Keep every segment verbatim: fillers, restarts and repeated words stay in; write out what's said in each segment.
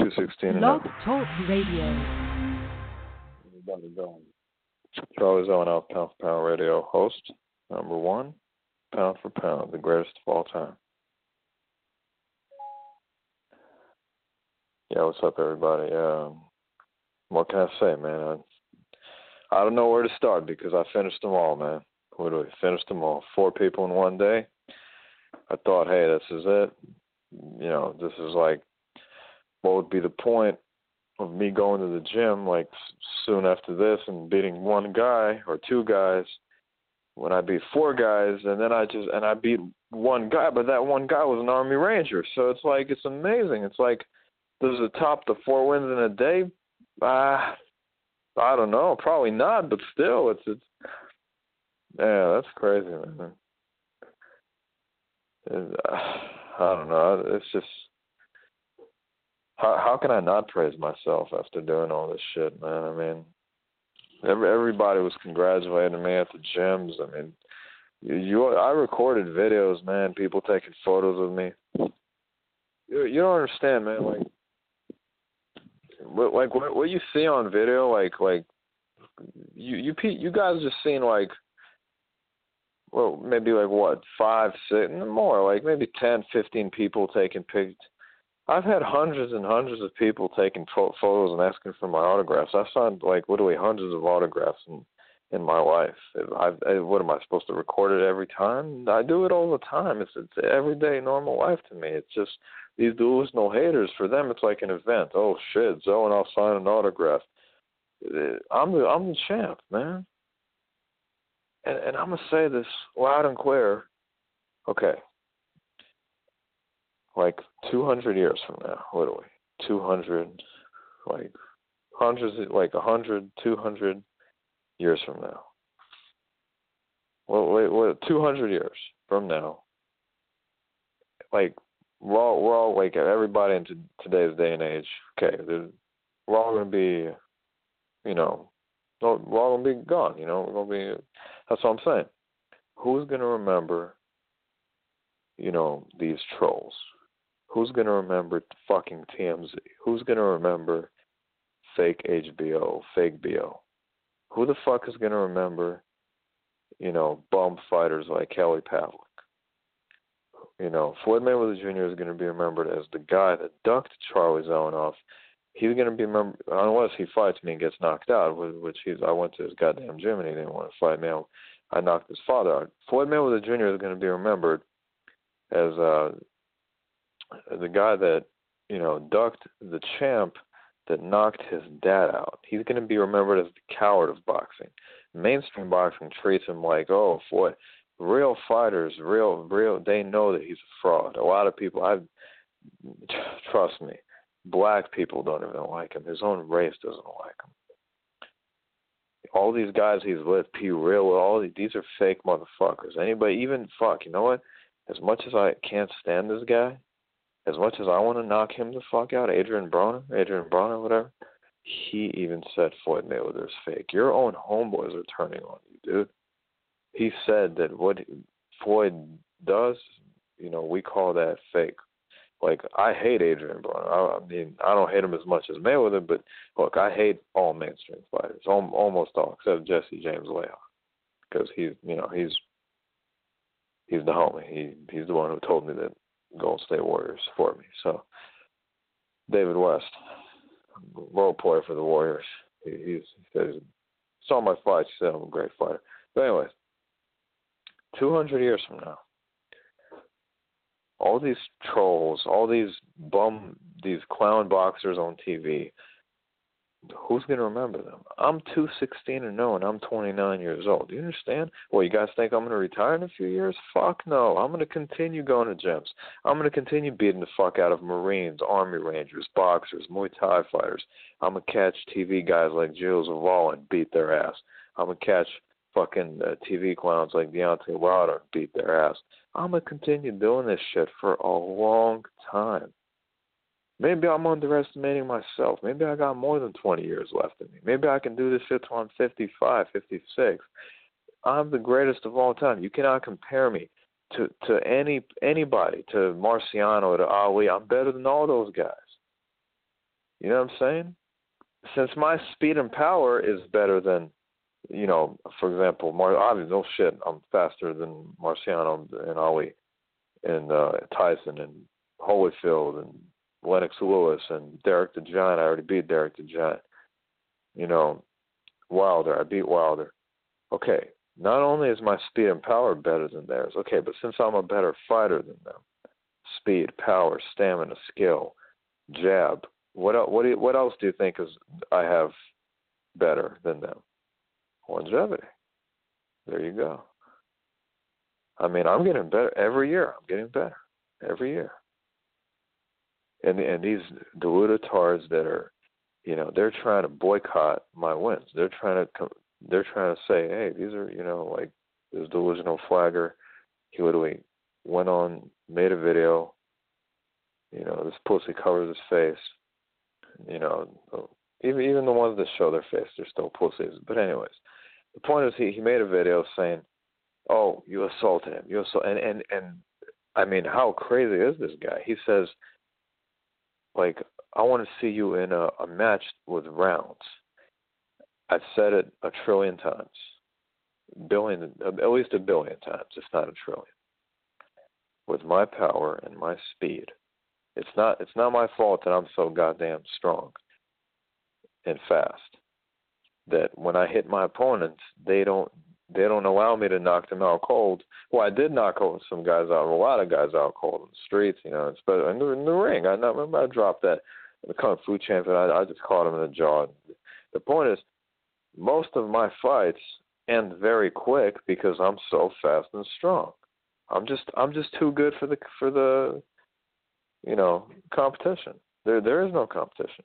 two sixteen Blog and Talk Radio. Everybody going. Charlie Zone out, Pound for Pound Radio host, number one, Pound for Pound, the greatest of all time. Yeah, what's up, everybody? Um, what can I say, man? I, I don't know where to start because I finished them all, man. Literally finished them all. Four people in one day. I thought, hey, this is it. You know, this is like, what would be the point of me going to the gym, like, soon after this and beating one guy or two guys when I beat four guys, and then I just, and I beat one guy, but that one guy was an Army Ranger. So it's like, it's amazing. It's like, does it top the four wins in a day? Uh, I don't know. Probably not, but still, it's, it's, yeah, that's crazy, man. It, uh, I don't know. It's just, how how can I not praise myself after doing all this shit, man? I mean, every, everybody was congratulating me at the gyms. I mean, you, you I recorded videos, man, people taking photos of me. You, you don't understand, man. Like, what, like what, what you see on video, like like you you you guys just seen like, well, maybe like what, five, six, more, like maybe ten, fifteen people taking pictures. I've had hundreds and hundreds of people taking photos and asking for my autographs. I've signed like literally hundreds of autographs in, in my life. I've, I, what am I supposed to record it every time? I do it all the time. It's it's everyday normal life to me. It's just these dudes, no haters. For them, it's like an event. Oh shit, Zoe and I'll sign an autograph. I'm the I'm the champ, man. And and I'm gonna say this loud and clear. Okay. Like two hundred years from now, literally. two hundred, like hundreds, like one hundred, two hundred years from now. Well, wait, wait, two hundred years from now. Like, we're all, we're all like, everybody in t- today's day and age, okay, we're all going to be, you know, we're all going to be gone, you know, we're going to be, that's what I'm saying. Who's going to remember, you know, these trolls? Who's going to remember fucking T M Z? Who's going to remember fake H B O, fake B O? Who the fuck is going to remember, you know, bum fighters like Kelly Pavlik? You know, Floyd Mayweather Junior is going to be remembered as the guy that ducked Charlie Zelenoff. He's going to be remembered, unless he fights me and gets knocked out, which he's, I went to his goddamn gym and he didn't want to fight me. I knocked his father out. Floyd Mayweather Junior is going to be remembered as uh, the guy that, you know, ducked the champ that knocked his dad out. He's going to be remembered as the coward of boxing. Mainstream boxing treats him like, oh, Floyd. Real fighters, real, real, they know that he's a fraud. A lot of people, I trust me, black people don't even like him. His own race doesn't like him. All these guys he's with, P. Real, all these, these are fake motherfuckers. Anybody, even, fuck, you know what? As much as I can't stand this guy, as much as I want to knock him the fuck out, Adrian Broner, Adrian Broner, whatever, he even said Floyd Mayweather's fake. Your own homeboys are turning on you, dude. He said that what Floyd does, you know, we call that fake. Like, I hate Adrian Broner. I, I mean, I don't hate him as much as Mayweather, but look, I hate all mainstream fighters, almost all, except Jesse James Leon, because he's, you know, he's he's the homie. He he's the one who told me that Golden State Warriors for me. So, David West, role player for the Warriors. He, he's, he says, saw my fights. He said I'm a great fighter. But anyways, two hundred years from now, all these trolls, all these bum, these clown boxers on T V, who's going to remember them? I'm two sixteen and oh, and I'm twenty-nine years old. Do you understand? Well, you guys think I'm going to retire in a few years? Fuck no. I'm going to continue going to gyms. I'm going to continue beating the fuck out of Marines, Army Rangers, boxers, Muay Thai fighters. I'm going to catch T V guys like Jules Zavala and beat their ass. I'm going to catch fucking uh, T V clowns like Deontay Wilder and beat their ass. I'm going to continue doing this shit for a long time. Maybe I'm underestimating myself. Maybe I got more than twenty years left in me. Maybe I can do this shit till I'm fifty-five, fifty-six. I'm the greatest of all time. You cannot compare me to, to any anybody, to Marciano, to Ali. I'm better than all those guys. You know what I'm saying? Since my speed and power is better than, you know, for example, Mar- obviously, no shit, I'm faster than Marciano and Ali and uh, Tyson and Holyfield and Lennox Lewis and Derek the Giant. I already beat Derek the Giant. You know, Wilder, I beat Wilder. Okay, not only is my speed and power better than theirs, okay, but since I'm a better fighter than them, speed, power, stamina, skill, jab, what else, what, do you, what else do you think is I have better than them? Longevity. There you go. I mean, I'm getting better every year. I'm getting better every year. And and these deludatards that are, you know, they're trying to boycott my wins. They're trying to come, they're trying to say, hey, these are, you know, like this delusional flagger. He literally went on, made a video. You know, this pussy covers his face. You know, even even the ones that show their face, they're still pussies. But anyways, the point is, he, he made a video saying, "Oh, you assaulted him. You assault," and and and I mean, how crazy is this guy? He says, like, I want to see you in a, a match with rounds. I've said it a trillion times, billion, at least a billion times, if not a trillion. With my power and my speed, it's not it's not my fault that I'm so goddamn strong and fast that when I hit my opponents, they don't they don't allow me to knock them out cold. Well, I did knock some guys out, a lot of guys out cold in the streets, you know, but in the, in the ring. I remember I dropped that the Kung Fu champion. I, I just caught him in the jaw. The point is, most of my fights end very quick because I'm so fast and strong. I'm just I'm just too good for the for the you know competition. There there is no competition.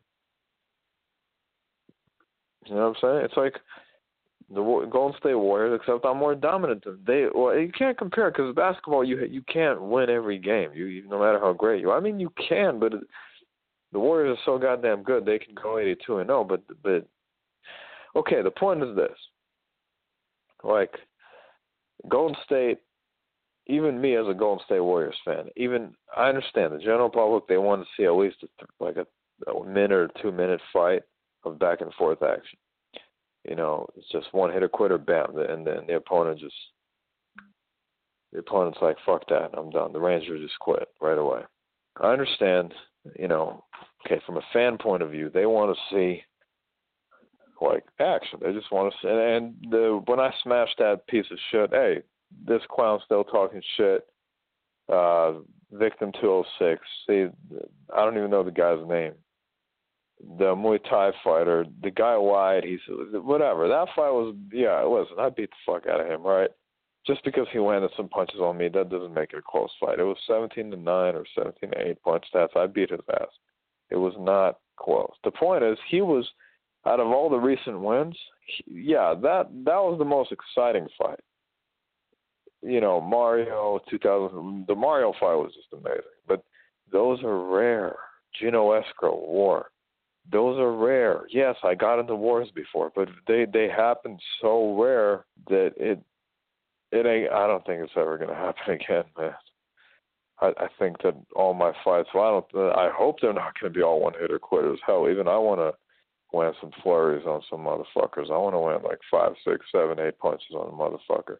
You know what I'm saying? It's like the Golden State Warriors, except I'm more dominant than they. Well, you can't compare because basketball, you you can't win every game. You, you no matter how great you are. I mean, you can, but it, the Warriors are so goddamn good they can go eighty-two and oh. But but okay, the point is this: like Golden State, even me as a Golden State Warriors fan, even I understand the general public, they want to see at least a, like a, a minute or two minute fight of back and forth action. You know, it's just one hitter quitter, bam, and then the opponent just, the opponent's like, fuck that, I'm done. The Rangers just quit right away. I understand, you know, okay, from a fan point of view, they want to see, like, action. They just want to see, and the, when I smashed that piece of shit, hey, this clown's still talking shit, uh, Victim two oh six, see, I don't even know the guy's name. The Muay Thai fighter, the guy lied. He said, whatever. That fight was, yeah, listen, I beat the fuck out of him, right? Just because he landed some punches on me, that doesn't make it a close fight. It was seventeen to nine or seventeen to eight punch stats. I beat his ass. It was not close. The point is, he was, out of all the recent wins, he, yeah, that that was the most exciting fight. You know, Mario two thousand, the Mario fight was just amazing. But those are rare. Gino Escrow, War. Those are rare. Yes, I got into wars before, but they, they happen so rare that it it ain't. I don't think it's ever going to happen again, man. I, I think that all my fights. Well, I don't. I hope they're not going to be all one hitter quitters. Hell, even I want to land some flurries on some motherfuckers. I want to land like five, six, seven, eight punches on a motherfucker.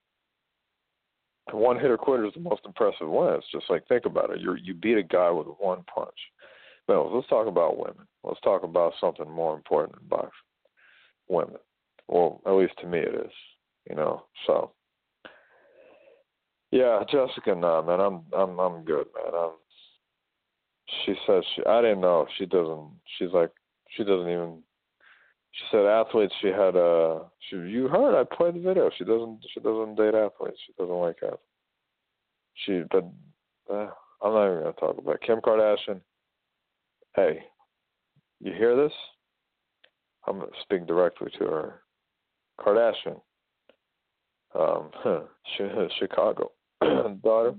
One hitter quitter is the most impressive win. It's just like, think about it. You you beat a guy with one punch. Well, let's talk about women. Let's talk about something more important than boxing. Women. Well, at least to me it is. You know. So, yeah, Jessica, nah, man, I'm I'm I'm good, man. I'm, she says she. I didn't know. She doesn't. She's like. She doesn't even. She said athletes. She had a. She. You heard? I played the video. She doesn't. She doesn't date athletes. She doesn't like athletes. She. But uh, I'm not even gonna talk about it. Kim Kardashian. Hey, you hear this? I'm going to speak directly to her. Kardashian, um, Chicago daughter.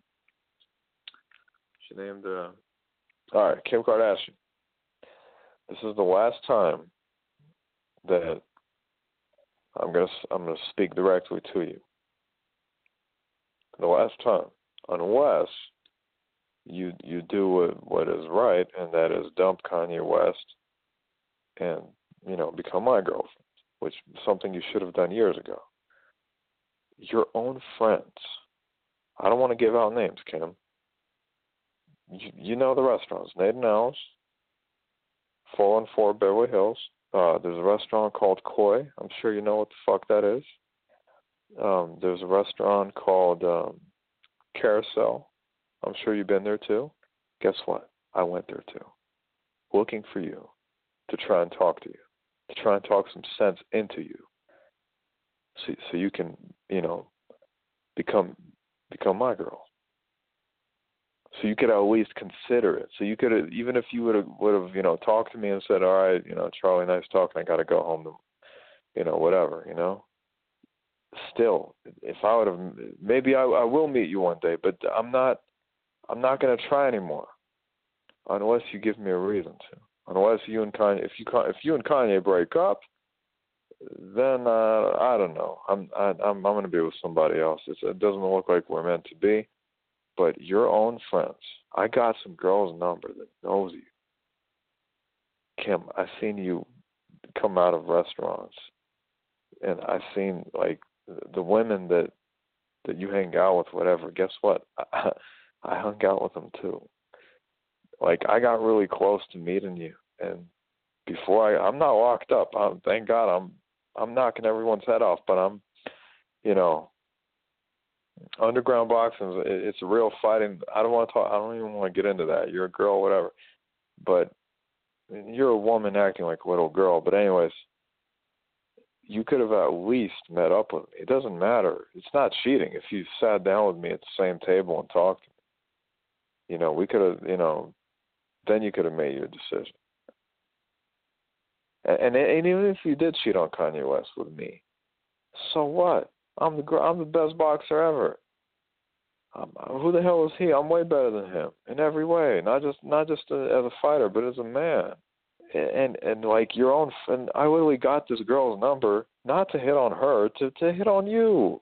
She named, uh, all right, Kim Kardashian. This is the last time that I'm going to I'm going to speak directly to you. The last time, unless you you do what, what is right, and that is dump Kanye West and, you know, become my girlfriend, which is something you should have done years ago. Your own friends. I don't want to give out names, Kim. You, you know the restaurants. Nate and Al's, four one four Beverly Hills. Uh, there's a restaurant called Koi. I'm sure you know what the fuck that is. Um, there's a restaurant called um, Carousel. I'm sure you've been there too. Guess what? I went there too, looking for you, to try and talk to you, to try and talk some sense into you, so so you can, you know, become become my girl. So you could at least consider it. So you could have, even if you would have would have you know talked to me and said, all right, you know, Charlie, nice talking. I got to go home to, you know, whatever, you know. Still, if I would have, maybe I, I will meet you one day, but I'm not. I'm not going to try anymore, unless you give me a reason to. Unless you and Kanye, if you if you and Kanye break up, then uh, I don't know. I'm I, I'm I'm going to be with somebody else. It's, it doesn't look like we're meant to be. But your own friends. I got some girl's number that knows you. Kim, I've seen you come out of restaurants, and I've seen like the women that that you hang out with, whatever. Guess what? I, I hung out with them too. Like, I got really close to meeting you, and before I, I'm not locked up. I'm, thank God, I'm, I'm knocking everyone's head off. But I'm, you know, underground boxing. It, it's a real fighting. I don't want to talk. I don't even want to get into that. You're a girl, whatever. But you're a woman acting like a little girl. But anyways, you could have at least met up with me. It doesn't matter. It's not cheating if you sat down with me at the same table and talked to me. You know, we could have, you know, then you could have made your decision. And, and, and even if you did cheat on Kanye West with me, so what? I'm the I'm the best boxer ever. Um, who the hell is he? I'm way better than him in every way. Not just not just a, as a fighter, but as a man. And, and and like your own friend, I literally got this girl's number not to hit on her, to to hit on you.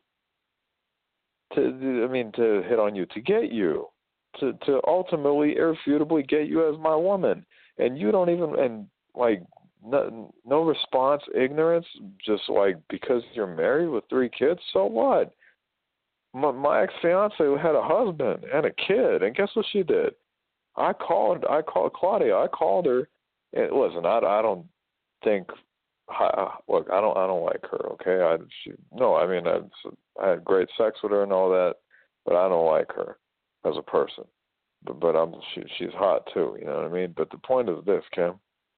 To I mean to hit on you, to get you. To, to ultimately, irrefutably get you as my woman. And you don't even, and like, no, no response, ignorance, just like, because you're married with three kids, so what? My, my ex-fiance had a husband and a kid, and guess what she did? I called, I called Claudia, I called her, and listen, I, I don't think, I, look, I don't, I don't like her, okay? I, she, no, I mean, I, I had great sex with her and all that, but I don't like her as a person, but but I'm she she's hot too, you know what I mean. But the point is this, Kim.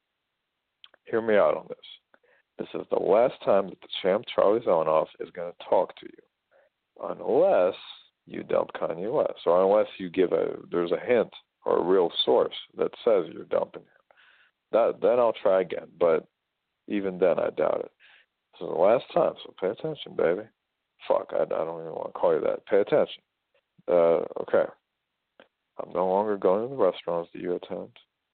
Hear me out on this. This is the last time that the champ Charlie Zelenoff is going to talk to you, unless you dump Kanye West, or unless you give a there's a hint or a real source that says you're dumping him. That then I'll try again, but even then I doubt it. This is the last time, so pay attention, baby. Fuck, I, I don't even want to call you that. Pay attention. Uh, okay. I'm no longer going to the restaurants that you attend.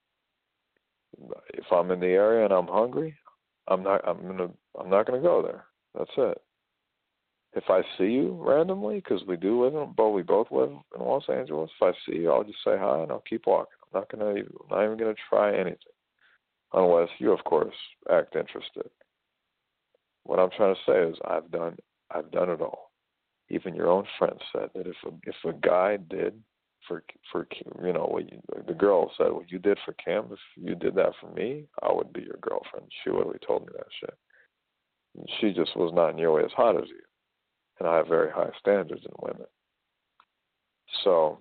If I'm in the area and I'm hungry, I'm not. I'm gonna. I'm not gonna go there. That's it. If I see you randomly, because we do live in, but we both live in Los Angeles. If I see you, I'll just say hi and I'll keep walking. I'm not gonna. I'm not even gonna try anything, unless you, of course, act interested. What I'm trying to say is, I've done. I've done it all. Even your own friend said that if a, if a guy did for for you know what you, the girl said what you did for Kim, if you did that for me, I would be your girlfriend. She literally told me that shit. And she just was not nearly as hot as you, and I have very high standards in women. So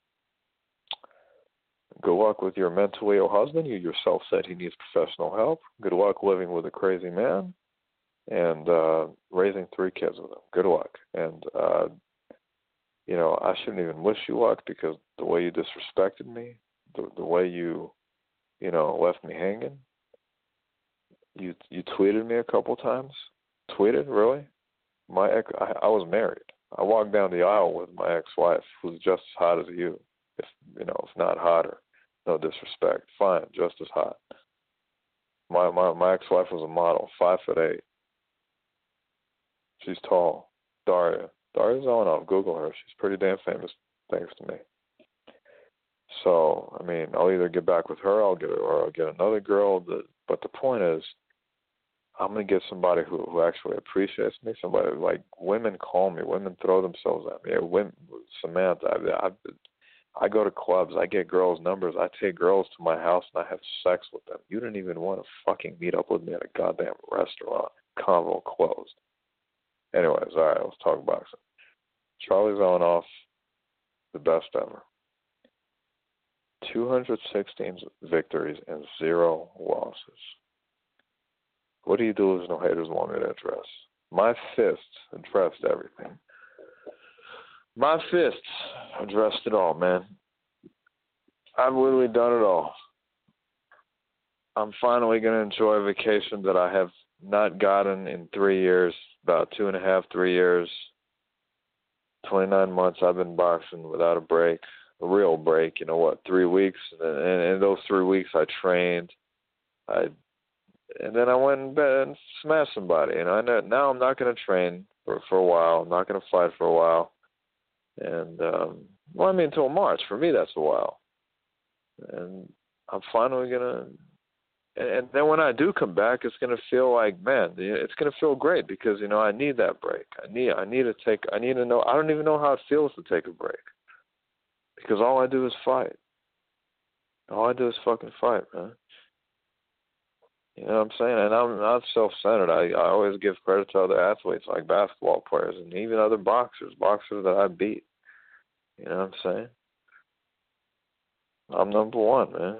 good luck with your mentally ill husband. You yourself said he needs professional help. Good luck living with a crazy man and uh, raising three kids with him. Good luck. And, uh, you know, I shouldn't even wish you luck, because the way you disrespected me, the, the way you, you know, left me hanging, you you tweeted me a couple times. Tweeted, really? My ex, I, I was married. I walked down the aisle with my ex-wife, who's just as hot as you, if, you know, if not hotter. No disrespect. Fine, just as hot. My my my ex-wife was a model, five foot eight. She's tall. Daria. Daria Zelenoff. Google her. She's pretty damn famous, thanks to me. So, I mean, I'll either get back with her, I'll get or I'll get another girl. That, but the point is, I'm gonna get somebody who who actually appreciates me. Somebody like women call me, women throw themselves at me. Women, Samantha, I, I, I go to clubs, I get girls' numbers, I take girls to my house and I have sex with them. You didn't even want to fucking meet up with me at a goddamn restaurant. Convo closed. Anyways, all right, let's talk boxing. Charlie Zelenoff, the best ever. two hundred sixteen victories and zero losses. What do you do if no haters want me to address? My fists addressed everything. My fists addressed it all, man. I've literally done it all. I'm finally going to enjoy a vacation that I have not gotten in three years, about two and a half, three years. twenty-nine months I've been boxing without a break, a real break, you know what, three weeks. And in those three weeks I trained. I And then I went in bed and smashed somebody. And I know, now I'm not going to train for, for a while. I'm not going to fight for a while. And, um, well, I mean, until March. For me, that's a while. And I'm finally going to, and, and then when I do come back, it's going to feel like, man, it's going to feel great because, you know, I need that break. I need, I need to take, I need to know, I don't even know how it feels to take a break because all I do is fight. All I do is fucking fight, man. You know what I'm saying? And I'm not self-centered. I, I always give credit to other athletes like basketball players and even other boxers, boxers that I beat. You know what I'm saying? I'm number one, man.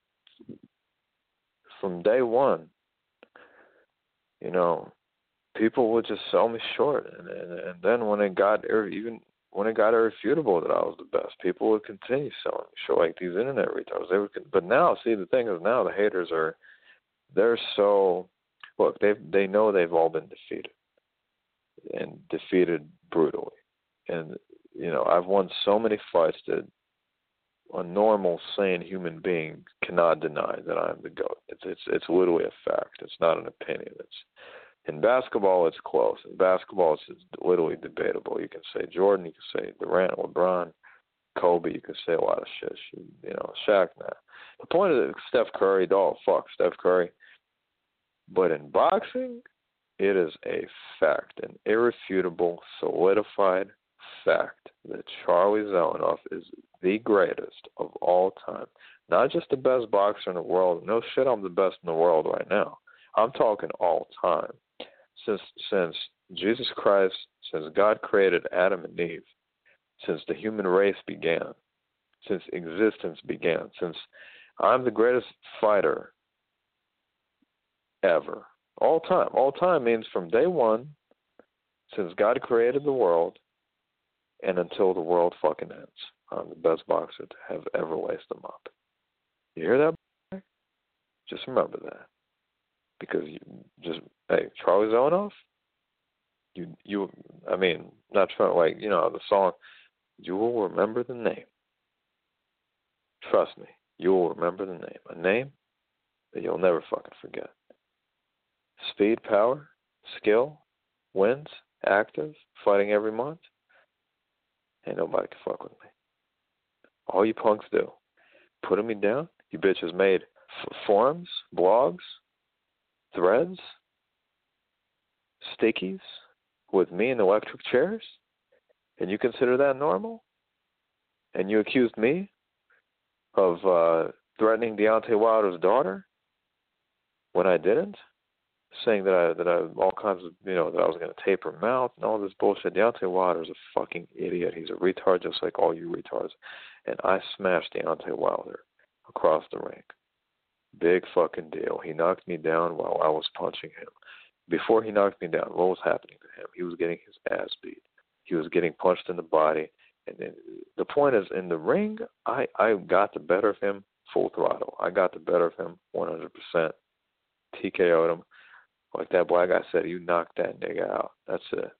From day one, you know, people would just sell me short. And, and, and then when it got, even when it got irrefutable that I was the best, people would continue selling me short like these internet retards. They would, but now, see, the thing is now the haters are, they're so, look, they they know they've all been defeated and defeated brutally. And, you know, I've won so many fights that a normal, sane human being cannot deny that I'm the GOAT. It's it's it's literally a fact. It's not an opinion. It's in basketball, it's close. In basketball, it's, it's literally debatable. You can say Jordan, you can say Durant, LeBron, Kobe. You can say a lot of shit. You know, Shaq. Nah. The point is Steph Curry. Oh fuck, Steph Curry. But in boxing, it is a fact, an irrefutable, solidified fact that Charlie Zelenoff is the greatest of all time. Not just the best boxer in the world. No shit, I'm the best in the world right now. I'm talking all time. Since since Jesus Christ, since God created Adam and Eve, since the human race began, since existence began, since I'm the greatest fighter ever. All time. All time means from day one, since God created the world, and until the world fucking ends. I'm the best boxer to have ever laced them up. You hear that? Boy? Just remember that. Because you just, hey, Charlie Zelenoff, you, you, I mean, not trying to, like, you know, the song, you will remember the name. Trust me, you will remember the name. A name that you'll never fucking forget. Speed, power, skill, wins, active, fighting every month. Ain't nobody can fuck with me. All you punks do, putting me down. You bitches made f- forums, blogs, threads, stickies with me in electric chairs, and you consider that normal? And you accused me of uh, threatening Deontay Wilder's daughter when I didn't? Saying that I that I all kinds of you know that I was going to tape her mouth and all this bullshit. Deontay Wilder's a fucking idiot. He's a retard just like all you retards. And I smashed Deontay Wilder across the ring. Big fucking deal. He knocked me down while I was punching him. Before he knocked me down, what was happening to him? He was getting his ass beat. He was getting punched in the body. And then the point is, in the ring, I I got the better of him full throttle. I got the better of him one hundred percent. T K O'd him. Like that black guy said, you knocked that nigga out. That's it.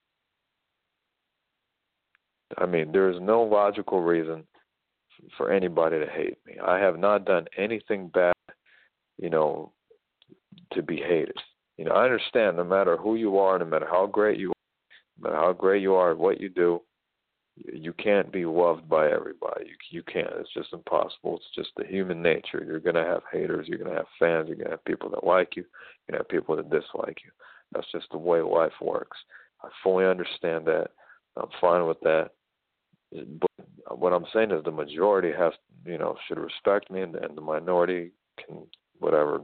I mean, there is no logical reason for anybody to hate me. I have not done anything bad, you know, to be hated. You know, I understand no matter who you are, no matter how great you are, no matter how great you are at what you do, You can't be loved by everybody. You you can't. It's just impossible. It's just the human nature. You're gonna have haters. You're gonna have fans. You're gonna have people that like you. You're gonna have people that dislike you. That's just the way life works. I fully understand that. I'm fine with that. But what I'm saying is the majority has, you know, should respect me, and, and the minority can whatever.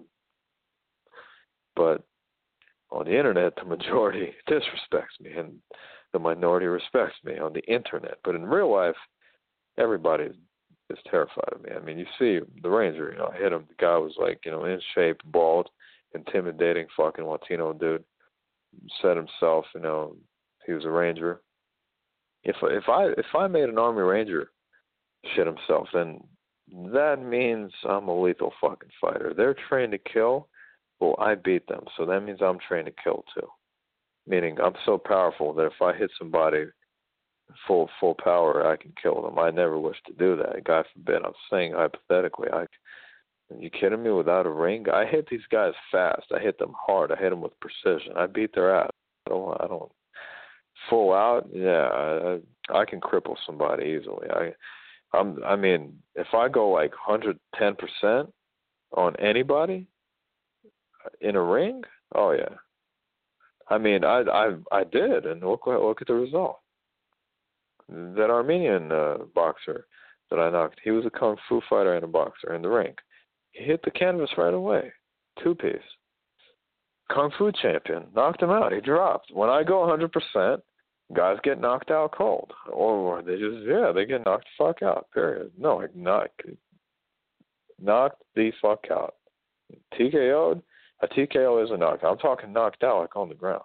But on the internet, the majority disrespects me, and the minority respects me on the internet. But in real life, everybody is, is terrified of me. I mean, you see the Ranger, you know, I hit him. The guy was like, you know, in shape, bald, intimidating fucking Latino dude. Said himself, you know, he was a Ranger. If if I if I made an Army Ranger shit himself, then that means I'm a lethal fucking fighter. They're trained to kill. Well, I beat them, so that means I'm trained to kill too. Meaning I'm so powerful that if I hit somebody full full power, I can kill them. I never wish to do that. God forbid. I'm saying hypothetically. I, are you kidding me? Without a ring, I hit these guys fast. I hit them hard. I hit them with precision. I beat their ass. I don't. I don't full out. Yeah, I, I can cripple somebody easily. I, I'm. I mean, if I go like one hundred ten percent on anybody in a ring, oh yeah. I mean, I I I did, and look look at the result. That Armenian uh, boxer that I knocked, he was a kung fu fighter and a boxer in the ring. He hit the canvas right away, two piece. Kung fu champion, knocked him out. He dropped. When I go one hundred percent, guys get knocked out cold, or they just yeah they get knocked the fuck out. Period. No, like knocked knocked the fuck out. T K O'd. A T K O is a knockout. I'm talking knocked out, like on the ground.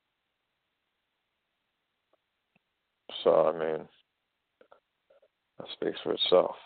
So, I mean, that speaks for itself.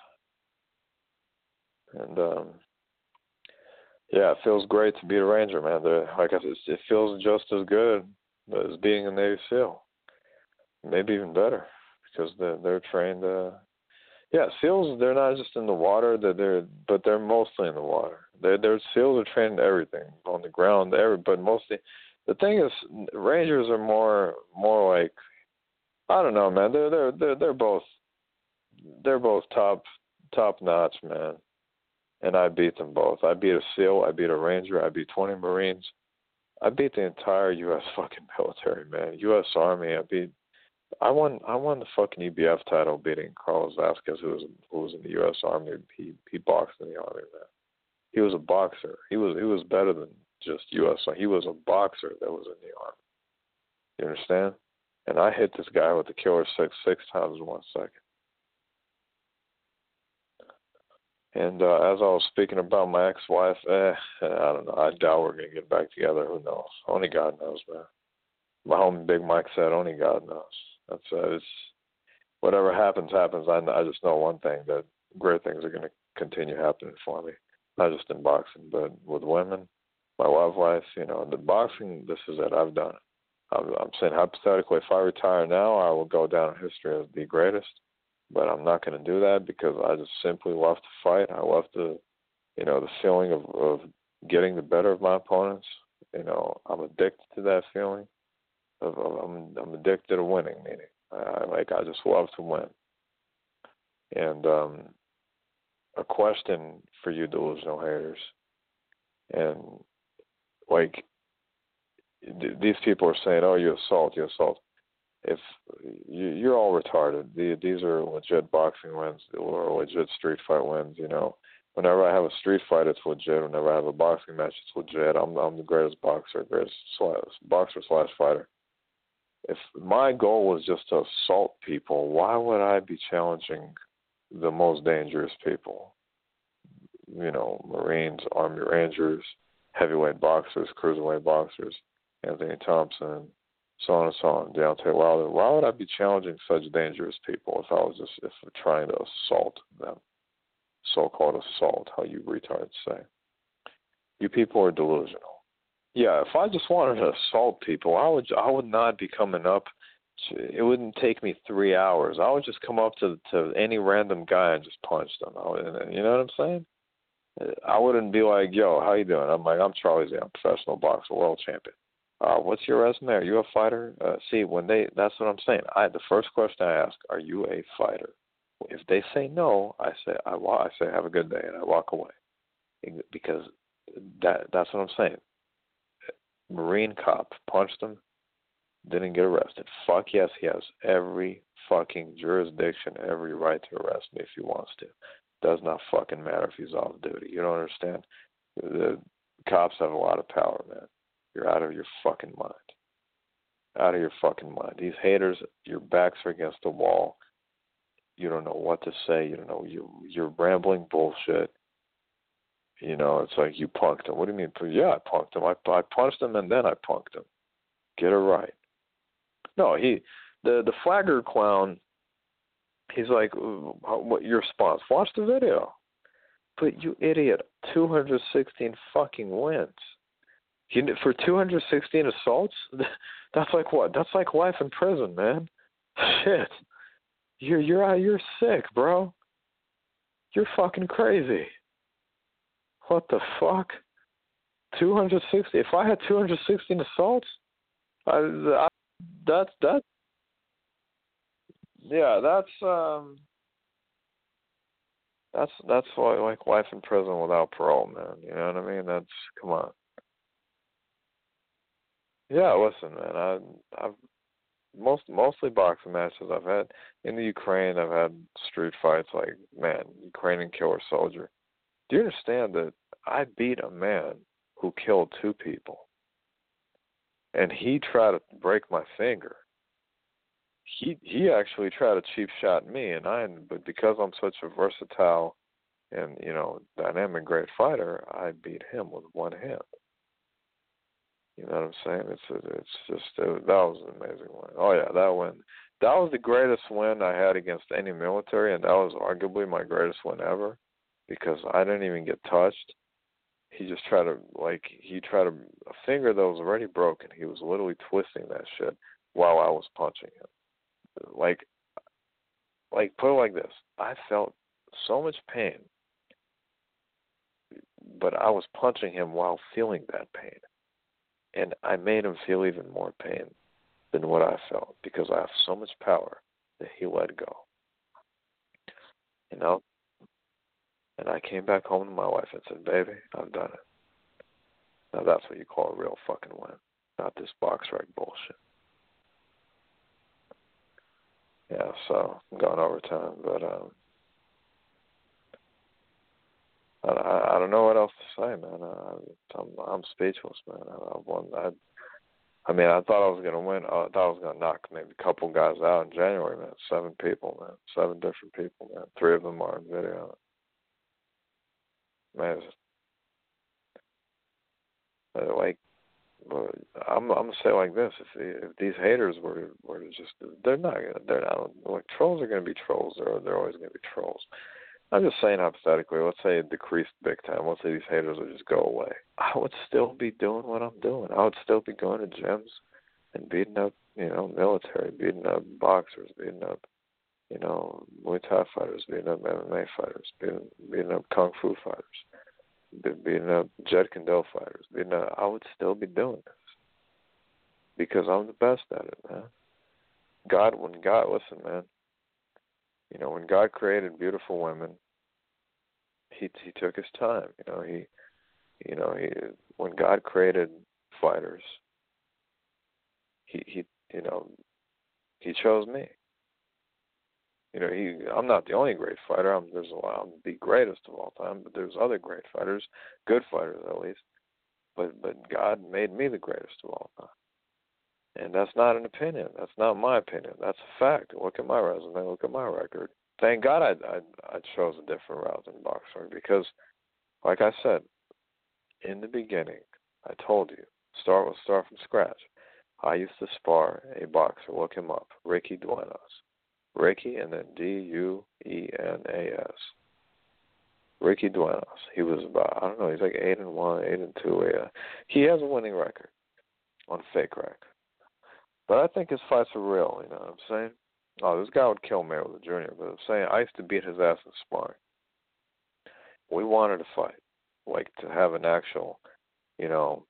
And, um, yeah, it feels great to beat a Ranger, man. They're, like I said, it feels just as good as being a Navy SEAL. Maybe even better, because they're, they're trained uh, yeah, SEALs, they're not just in the water, they're, they're but they're mostly in the water. They're, they're SEALs are trained in everything, on the ground, every, but mostly, the thing is, Rangers are more, more like, I don't know, man, they're, they're, they're, they're both, they're both top, top notch, man, and I beat them both. I beat a SEAL, I beat a Ranger, I beat twenty Marines, I beat the entire U S fucking military, man, U S Army, I beat, I won. I won the fucking E B F title, beating Carlos Vasquez, who was who was in the U S Army. He he boxed in the Army, man. He was a boxer. He was he was better than just U S He was a boxer that was in the Army. You understand? And I hit this guy with the killer six six times in one second. And uh, as I was speaking about my ex-wife, eh, I don't know. I doubt we're gonna get back together. Who knows? Only God knows, man. My homie Big Mike said, only God knows. That's uh, it's, whatever happens, happens. I, I just know one thing, that great things are going to continue happening for me, not just in boxing, but with women, my love life. You know, the boxing, this is it. I've done it. I'm, I'm saying hypothetically, if I retire now, I will go down in history as the greatest, but I'm not going to do that because I just simply love to fight. I love the, you know, the feeling of, of getting the better of my opponents. You know, I'm addicted to that feeling. I'm, I'm addicted to winning, meaning I like I just love to win. And um, a question for you delusional haters, and like th- these people are saying, "Oh, you assault, you assault." If you, you're all retarded, the, these are legit boxing wins or legit street fight wins. You know, whenever I have a street fight, it's legit. Whenever I have a boxing match, it's legit. I'm I'm the greatest boxer, greatest slash, boxer slash fighter. If my goal was just to assault people, why would I be challenging the most dangerous people? You know, Marines, Army Rangers, heavyweight boxers, cruiserweight boxers, Anthony Thompson, so on and so on, Deontay Wilder. Why would I be challenging such dangerous people if I was just if we're trying to assault them? So-called assault, how you retards say. You people are delusional. Yeah, if I just wanted to assault people, I would I would not be coming up. It wouldn't take me three hours. I would just come up to to any random guy and just punch them. I would, you know what I'm saying? I wouldn't be like, "Yo, how you doing?" I'm like, "I'm Charlie Z. I'm a professional boxer, world champion." Uh, what's your resume? Are you a fighter? Uh, see, when they, that's what I'm saying. I the first question I ask, are you a fighter? If they say no, I say I, wa- I say have a good day, and I walk away, because that that's what I'm saying. Marine cop punched him, didn't get arrested. Fuck yes, he has every fucking jurisdiction, every right to arrest me if he wants to. Does not fucking matter if he's off duty. You don't understand? The cops have a lot of power, man. You're out of your fucking mind. Out of your fucking mind. These haters, your backs are against the wall. You don't know what to say. You don't know. You, you're rambling bullshit. You know, it's like you punked him. What do you mean? Yeah, I punked him. I, I punched him and then I punked him. Get it right. No, he, the the flagger clown, he's like, what your response? Watch the video. But you idiot, two hundred sixteen fucking wins. He, for two hundred sixteen assaults? That's like what? That's like life in prison, man. Shit. You're, you're, you're sick, bro. You're fucking crazy. What the fuck? two hundred sixty? If I had two hundred sixteen assaults, I, I, that's, that, yeah, that's, um, that's, that's like, like life in prison without parole, man. You know what I mean? That's, come on. Yeah, listen, man, I, I've, most, mostly boxing matches I've had. In the Ukraine, I've had street fights, like, man, Ukrainian killer soldier. Do you understand that I beat a man who killed two people? And he tried to break my finger. He he actually tried to cheap shot me, and I. But because I'm such a versatile and, you know, dynamic, great fighter, I beat him with one hand. You know what I'm saying? It's it's just it, that was an amazing win. Oh yeah, that win. That was the greatest win I had against any military, and that was arguably my greatest win ever, because I didn't even get touched. He just tried to, like, he tried to, a finger that was already broken, he was literally twisting that shit while I was punching him. Like, like, put it like this. I felt so much pain, but I was punching him while feeling that pain. And I made him feel even more pain than what I felt, because I have so much power that he let go. You know? And I came back home to my wife and said, baby, I've done it. Now that's what you call a real fucking win, not this box rec bullshit. Yeah, so I'm going over time, but um, I, I, I don't know what else to say, man. I, I'm I'm speechless, man. I, I won. I, I mean, I thought I was gonna win. I thought I was gonna knock maybe a couple guys out in January, man. Seven people, man. Seven different people, man. Three of them are on video. Man, it's, uh, like, well, I'm I'm gonna say it like this: if the, if these haters were were just, they're not they're not like, trolls are gonna be trolls. They're they're always gonna be trolls. I'm just saying hypothetically. Let's say it decreased big time. Let's say these haters would just go away. I would still be doing what I'm doing. I would still be going to gyms and beating up, you know, military, beating up boxers, beating up, you know, Muay Thai fighters, beating up M M A fighters, beating beating up Kung Fu fighters, beating up Jeet Kune Do fighters. Beating up, I would still be doing this because I'm the best at it, man. God, when God, listen, man. You know, when God created beautiful women, he he took his time. You know, he, you know, he when God created fighters, he he you know, he chose me. You know, he I'm not the only great fighter. I'm there's a lot. I'm the greatest of all time, but there's other great fighters, good fighters at least. But but God made me the greatest of all time. And that's not an opinion. That's not my opinion. That's a fact. Look at my resume. Look at my record. Thank God I I, I chose a different route than boxing because, like I said, in the beginning, I told you, start with start from scratch. I used to spar a boxer. Look him up, Ricky Duenas. Ricky and then D U E N A S. Ricky Duenas. He was about, I don't know, he's like eight and one, eight and two. Yeah. He has a winning record on Fake Rec. But I think his fights are real, you know what I'm saying? Oh, this guy would kill Mayweather Junior, but I'm saying I used to beat his ass in sparring. We wanted to fight, like to have an actual, you know,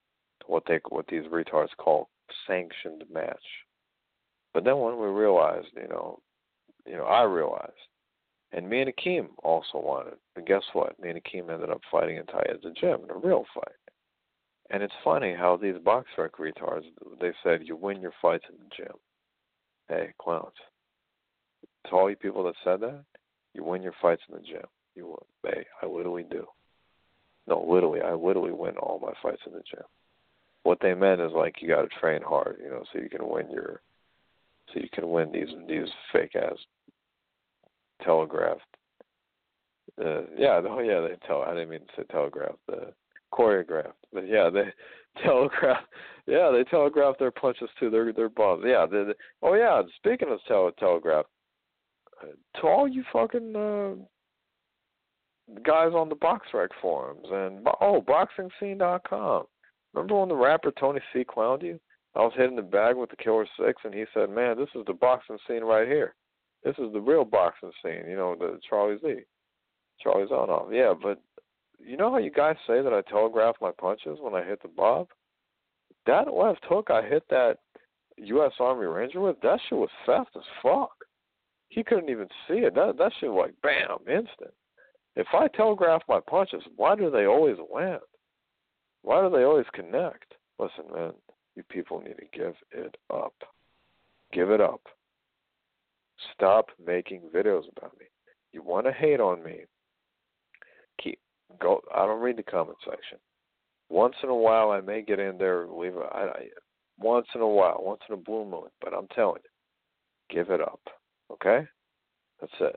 what they what these retards call sanctioned match. But then when we realized, you know, you know, I realized, and me and Akeem also wanted. But guess what? Me and Akeem ended up fighting in Ty at the gym in a real fight. And it's funny how these BoxRec retards, they said you win your fights in the gym. Hey, clowns. To all you people that said that, you win your fights in the gym. You win. Hey, I literally do. No, literally, I literally win all my fights in the gym. What they meant is like you got to train hard, you know, so you can win your, so you can win these these fake ass telegraphed. Uh, yeah, oh yeah, they tell. I didn't mean to say telegraphed. Uh, choreographed, but yeah, they telegraph. Yeah, they telegraph their punches to their their bums. Yeah, they, they, oh yeah. Speaking of tele telegraph, uh, to all you fucking uh, guys on the BoxRec forums and oh, boxing scene dot com. Remember when the rapper Tony C clowned you? I was hitting the bag with the Killer Six, and he said, "Man, this is the boxing scene right here. This is the real boxing scene." You know, the Charlie Z, Charlie Zonoff. Yeah, but you know how you guys say that I telegraph my punches when I hit the bob? That left hook I hit that U S Army Ranger with, that shit was fast as fuck. He couldn't even see it. That that shit was like bam, instant. If I telegraph my punches, why do they always land? Why do they always connect? Listen, man, you people need to give it up. Give it up. Stop making videos about me. You want to hate on me? Keep go. I don't read the comment section. Once in a while, I may get in there, leave a, I, I, once in a while, once in a blue moon. But I'm telling you, give it up. Okay? That's it.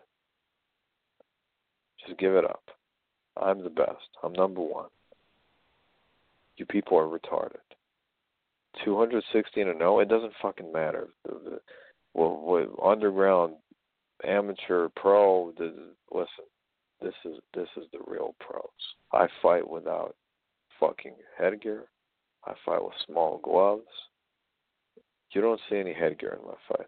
Just give it up. I'm the best. I'm number one. You people are retarded. two sixteen and oh, it doesn't fucking matter. The, the, well, well, underground, amateur, pro, the, listen, this is this is the real pros. I fight without fucking headgear. I fight with small gloves. You don't see any headgear in my fights.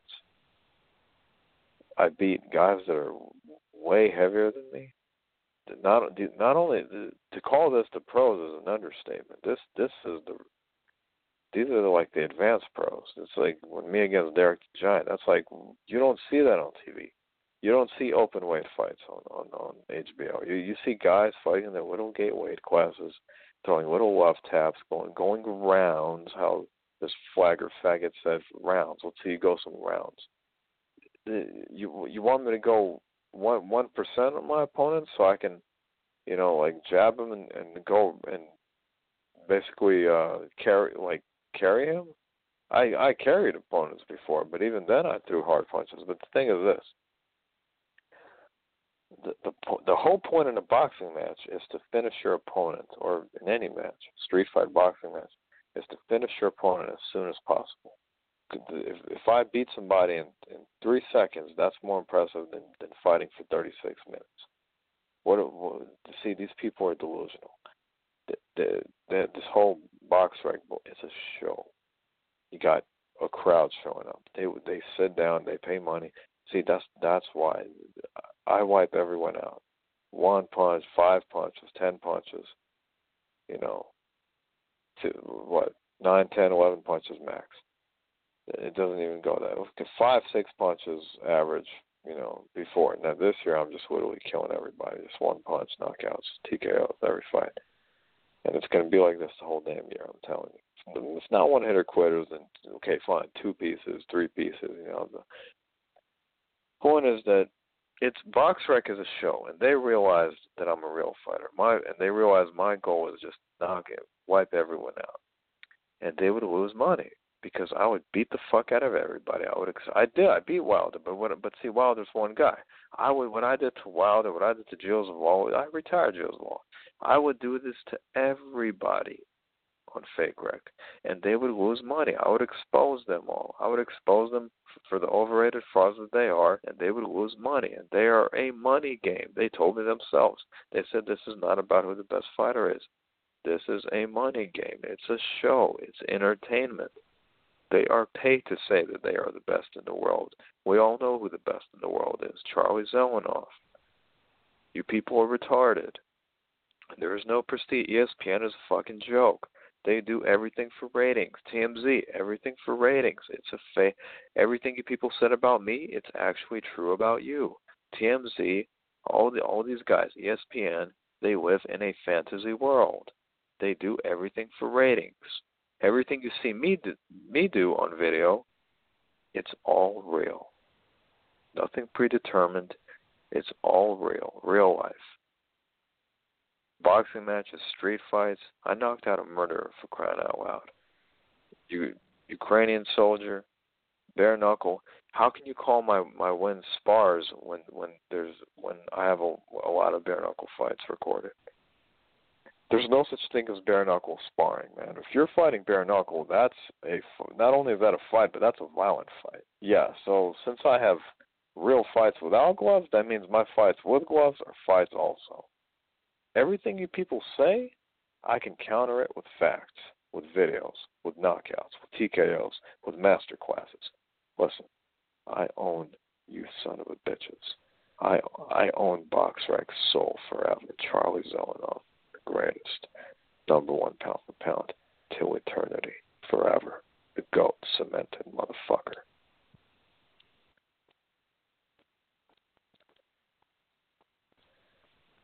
I beat guys that are way heavier than me. Not not only to call this the pros is an understatement. This this is the these are the, like the advanced pros. It's like when me against Derek the Giant. That's like you don't see that on T V. You don't see open weight fights on on, on H B O. You you see guys fighting their little gate weight classes, throwing little left taps, going going rounds. How this flagger faggot said rounds. Let's see you go some rounds. You you want me to go one one percent of my opponents so I can, you know, like jab him and, and go and basically uh, carry like carry him? I I carried opponents before, but even then I threw hard punches. But the thing is this. The, the the whole point in a boxing match is to finish your opponent, or in any match, street fight boxing match, is to finish your opponent as soon as possible. If, if I beat somebody in, in three seconds, that's more impressive than, than fighting for thirty-six minutes. What, what see, these people are delusional. The, the, the, this whole BoxRec, it's a show. You got a crowd showing up. They they sit down, they pay money. See, that's that's why I wipe everyone out. One punch, five punches, ten punches. You know, two, what nine, ten, eleven punches max. It doesn't even go that. Five, six punches average, you know, before. Now this year I'm just literally killing everybody. Just one punch, knockouts, T K Os every fight. And it's going to be like this the whole damn year, I'm telling you. It's not one hitter quitters and, okay, fine, two pieces, three pieces, you know. The point is that it's BoxRec is a show, and they realized that I'm a real fighter. My And they realized my goal is just knock it, wipe everyone out. And they would lose money. Because I would beat the fuck out of everybody. I would. I did. I beat Wilder, but what, but see, Wilder's one guy. I would. What I did to Wilder, what I did to Gilles Law, I retired Gilles Law. I would do this to everybody on Fake Rec, and they would lose money. I would expose them all. I would expose them for the overrated frauds that they are, and they would lose money. And they are a money game. They told me themselves. They said this is not about who the best fighter is. This is a money game. It's a show. It's entertainment. They are paid to say that they are the best in the world. We all know who the best in the world is, Charlie Zelenoff. You people are retarded. There is no prestige. E S P N is a fucking joke. They do everything for ratings. T M Z, everything for ratings. It's a fa- everything you people said about me, it's actually true about you. T M Z, all the all these guys, E S P N, they live in a fantasy world. They do everything for ratings. Everything you see me do, me do on video, it's all real. Nothing predetermined. It's all real, real life. Boxing matches, street fights. I knocked out a murderer, for crying out loud. You, Ukrainian soldier, bare knuckle. How can you call my my wins spars when when there's when I have a, a lot of bare knuckle fights recorded? There's no such thing as bare knuckle sparring, man. If you're fighting bare knuckle, that's a not only is that a fight, but that's a violent fight. Yeah. So since I have real fights without gloves, that means my fights with gloves are fights also. Everything you people say, I can counter it with facts, with videos, with knockouts, with T K Os, with master classes. Listen, I own you son of a bitches. I I own BoxRec's soul forever. Charlie Zelenoff, the greatest, number one pound for pound, till eternity, forever. The GOAT, cemented motherfucker.